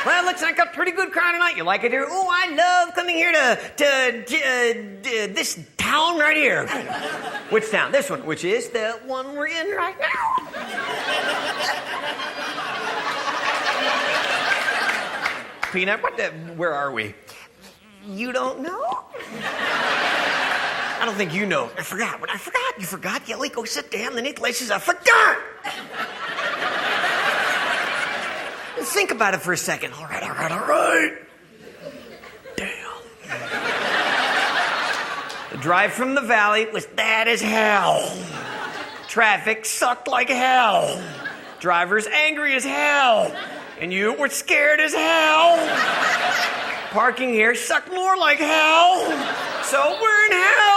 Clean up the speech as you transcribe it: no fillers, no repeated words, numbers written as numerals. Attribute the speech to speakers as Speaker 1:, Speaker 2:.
Speaker 1: Well, looks like a pretty good crowd tonight. You like it here? Oh, I love coming here to this town right here. Which town? This one, which is the one we're in right now. Peanut, where are we? You don't know? I don't think you know. I forgot. You forgot? Yeah, go sit down. The Nick says, I forgot. Think about it for a second. All right. Damn. The drive from the valley was bad as hell. Traffic sucked like hell. Driver's angry as hell. And you were scared as hell. Parking here sucked more like hell. So we're in hell.